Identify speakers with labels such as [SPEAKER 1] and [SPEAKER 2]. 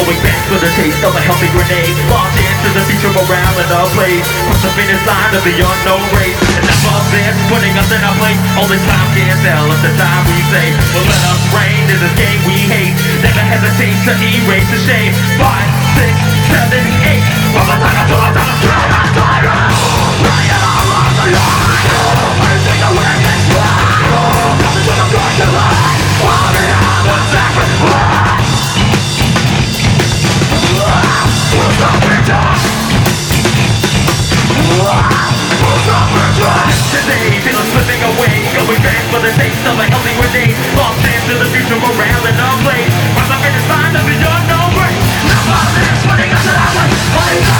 [SPEAKER 1] Going back for the taste of a healthy grenade. Launch into the future around in a place. Cross the finish line of the unknown race. Enough of this, putting us in our place. Only time can tell us the time we say. Well, let us reign in this game we hate. Never hesitate to erase the shame. 5, 6, 7, 8. From the time until I'm done, I'm tired. Today, feel us slipping away. Going back for the taste of a healthy grenade. Lost into the future around in a place. From the finish line of the unknown race. Now all this, putting us in our place.